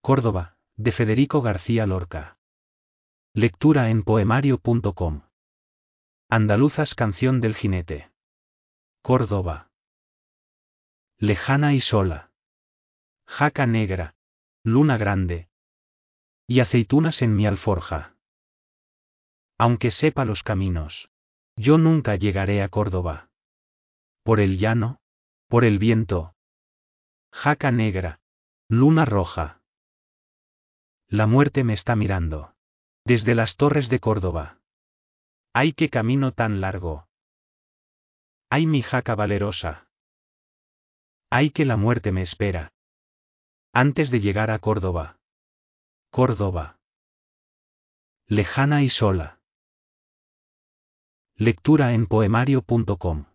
Córdoba, de Federico García Lorca. Lectura en poemario.com. Andaluzas, canción del jinete. Córdoba. Lejana y sola. Jaca negra, luna grande. Y aceitunas en mi alforja. Aunque sepa los caminos, yo nunca llegaré a Córdoba. Por el llano, por el viento. Jaca negra, luna roja. La muerte me está mirando. Desde las torres de Córdoba. ¡Ay, qué camino tan largo! ¡Ay, mi jaca valerosa! ¡Ay, que la muerte me espera! Antes de llegar a Córdoba. Córdoba. Lejana y sola. Lectura en poemario.com.